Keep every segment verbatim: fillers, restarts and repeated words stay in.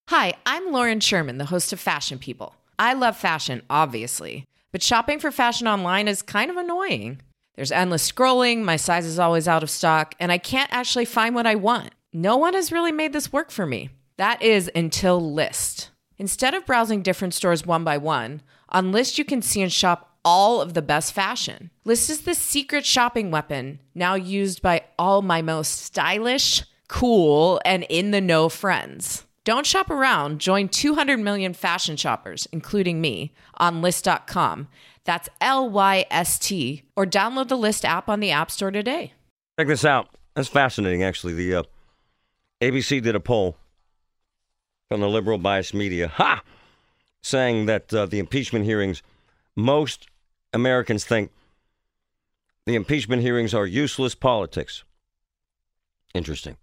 Hi, I'm Lauren Sherman, the host of Fashion People. I love fashion, obviously, but shopping for fashion online is kind of annoying. There's endless scrolling, my size is always out of stock, and I can't actually find what I want. No one has really made this work for me. That is until Lyst. Instead of browsing different stores one by one, on Lyst you can see and shop all of the best fashion. Lyst is the secret shopping weapon, now used by all my most stylish, cool, and in-the-know friends. Don't shop around. Join two hundred million fashion shoppers, including me, on Lyst dot com. That's L Y S T. Or download the Lyst app on the App Store today. Check this out. That's fascinating, actually. The uh, A B C did a poll from the liberal biased media, ha, saying that uh, the impeachment hearings, most Americans think the impeachment hearings are useless politics. Interesting.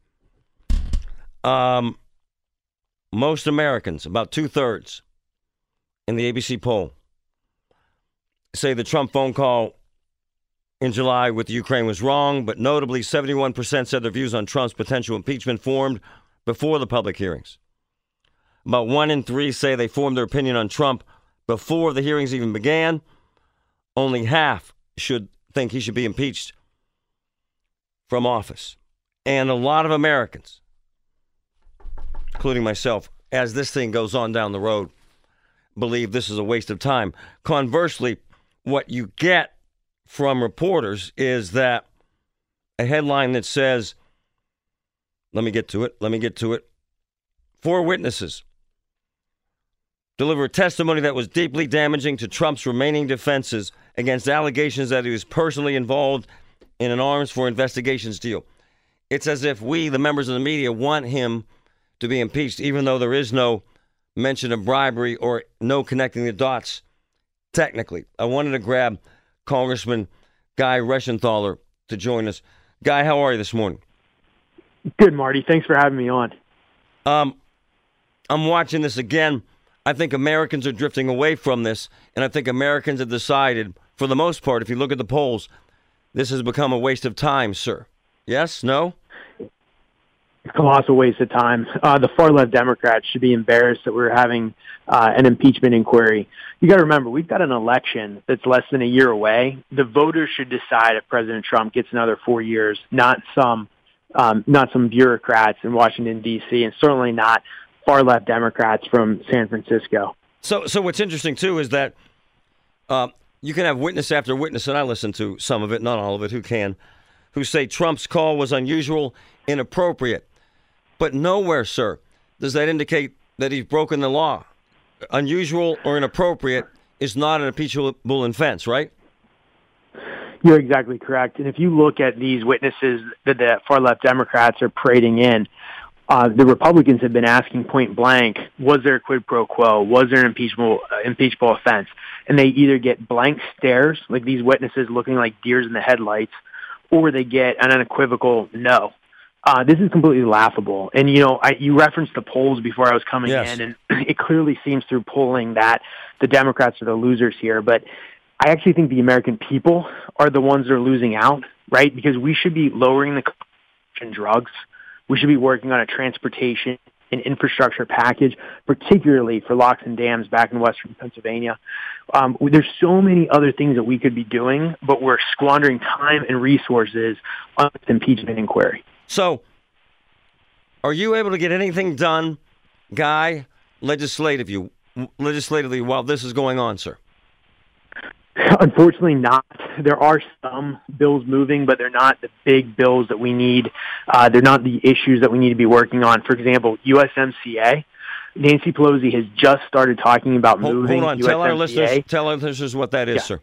Um... Most Americans, about two-thirds in the A B C poll, say the Trump phone call in July with Ukraine was wrong, but notably seventy-one percent said their views on Trump's potential impeachment formed before the public hearings. About one in three say they formed their opinion on Trump before the hearings even began. Only half should think he should be impeached from office. And a lot of Americans, including myself, as this thing goes on down the road, believe this is a waste of time. Conversely, what you get from reporters is that a headline that says, let me get to it, let me get to it. Four witnesses delivered testimony that was deeply damaging to Trump's remaining defenses against allegations that he was personally involved in an arms for investigations deal. It's as if we, the members of the media, want him to be impeached, even though there is no mention of bribery or no connecting the dots. Technically, I wanted to grab Congressman Guy Reschenthaler to join us. Guy, how are you this morning? Good, Marty. Thanks for having me on. Um, I'm watching this again. I think Americans are drifting away from this, and I think Americans have decided, for the most part, if you look at the polls, this has become a waste of time, sir. Yes? No? Colossal waste of time. Uh, the far-left Democrats should be embarrassed that we're having uh, an impeachment inquiry. You got to remember, we've got an election that's less than a year away. The voters should decide if President Trump gets another four years, not some, um, not some bureaucrats in Washington, D C, and certainly not far-left Democrats from San Francisco. So, so what's interesting too is that uh, you can have witness after witness, and I listen to some of it, not all of it. Who can? Who say Trump's call was unusual, inappropriate. But nowhere, sir, does that indicate that he's broken the law. Unusual or inappropriate is not an impeachable offense, right? You're exactly correct. And if you look at these witnesses that the far-left Democrats are parading in, uh, the Republicans have been asking point blank, was there a quid pro quo? Was there an impeachable, uh, impeachable offense? And they either get blank stares, like these witnesses looking like deers in the headlights, or they get an unequivocal no. Uh, this is completely laughable. And, you know, I, you referenced the polls before I was coming yes. in, and it clearly seems through polling that the Democrats are the losers here. But I actually think the American people are the ones that are losing out, right? Because we should be lowering the cost of drugs. We should be working on a transportation and infrastructure package, particularly for locks and dams back in Western Pennsylvania. Um, there's so many other things that we could be doing, but we're squandering time and resources on this impeachment inquiry. So, are you able to get anything done, Guy, legislatively, legislatively while this is going on, sir? Unfortunately not. There are some bills moving, but they're not the big bills that we need. Uh, they're not the issues that we need to be working on. For example, U S M C A. Nancy Pelosi has just started talking about hold, moving hold on. U S M C A. Tell our listeners, tell our listeners what that is, yeah. sir.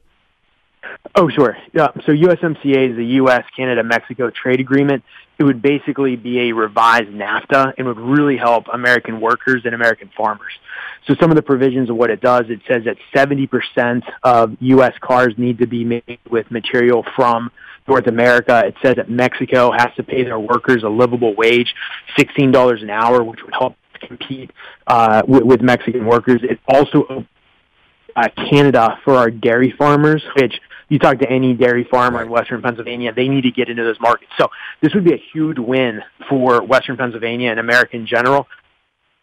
Oh, sure. Yeah. So U S M C A is the U S Canada Mexico trade agreement. It would basically be a revised NAFTA and would really help American workers and American farmers. So some of the provisions of what it does, it says that seventy percent of U S cars need to be made with material from North America. It says that Mexico has to pay their workers a livable wage, sixteen dollars an hour, which would help compete uh, with, with Mexican workers. It also uh, Canada for our dairy farmers, which you talk to any dairy farmer in Western Pennsylvania, they need to get into those markets. So this would be a huge win for Western Pennsylvania and America in general.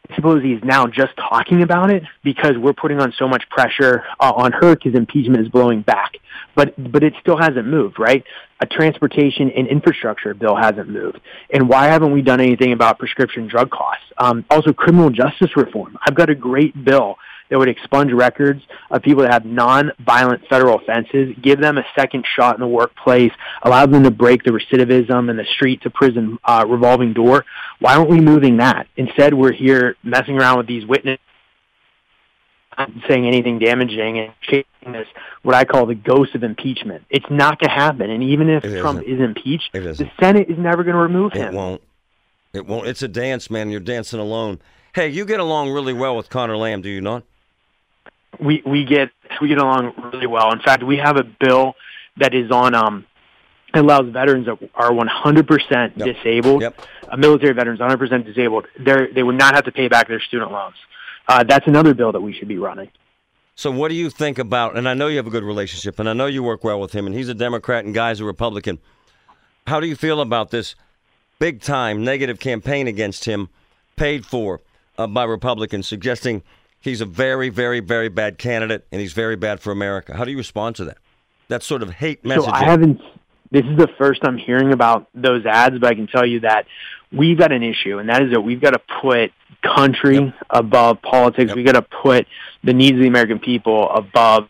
Pelosi is now just talking about it because we're putting on so much pressure uh, on her because impeachment is blowing back. But but it still hasn't moved, right? A transportation and infrastructure bill hasn't moved. And why haven't we done anything about prescription drug costs? Um, also, criminal justice reform. I've got a great bill that would expunge records of people that have non-violent federal offenses, give them a second shot in the workplace, allow them to break the recidivism and the street-to-prison uh, revolving door. Why aren't we moving that? Instead, we're here messing around with these witnesses, not saying anything damaging and chasing this, what I call the ghost of impeachment. It's not going to happen. And even if It Trump isn't. is impeached, It isn't. the Senate is never going to remove him. It won't. It won't. It's a dance, man. You're dancing alone. Hey, you get along really well with Conor Lamb, do you not? We we get we get along really well. In fact, we have a bill that is on um it allows veterans that are one hundred percent Yep. disabled, Yep. uh, military veterans one hundred percent disabled. They they would not have to pay back their student loans. Uh, that's another bill that we should be running. So what do you think about, and I know you have a good relationship, and I know you work well with him, and he's a Democrat and Guy's a Republican. How do you feel about this big-time negative campaign against him paid for uh, by Republicans, suggesting he's a very, very, very bad candidate and he's very bad for America? How do you respond to that? That sort of hate messaging. So I haven't. This is the first I'm hearing about those ads, but I can tell you that we've got an issue, and that is that we've got to put country Yep. above politics. Yep. We've got to put the needs of the American people above.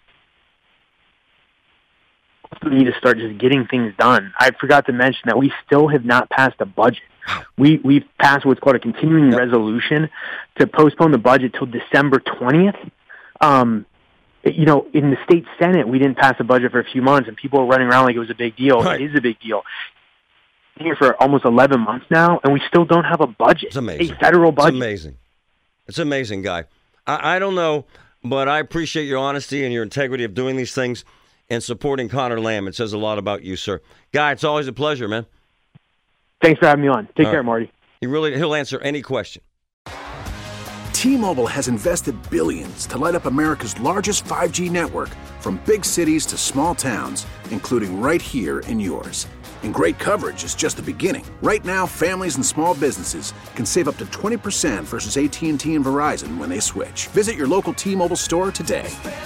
We need to start just getting things done. I forgot to mention that we still have not passed a budget. We we've passed what's called a continuing Yep. resolution to postpone the budget till December twentieth. Um, you know, in the state Senate, we didn't pass a budget for a few months, and people were running around like it was a big deal. Right. It is a big deal. Been here for almost eleven months now, and we still don't have a budget. It's amazing. A federal budget. It's amazing. It's amazing, Guy. I, I don't know, but I appreciate your honesty and your integrity of doing these things and supporting Conor Lamb. It says a lot about you, sir. Guy, it's always a pleasure, man. Thanks for having me on. Take All care, right. Marty. He really, he'll answer any question. T-Mobile has invested billions to light up America's largest five G network, from big cities to small towns, including right here in yours. And great coverage is just the beginning. Right now, families and small businesses can save up to twenty percent versus A T and T and Verizon when they switch. Visit your local T-Mobile store today.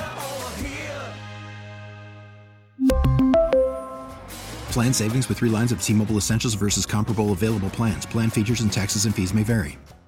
Plan savings with three lines of T-Mobile Essentials versus comparable available plans. Plan features and taxes and fees may vary.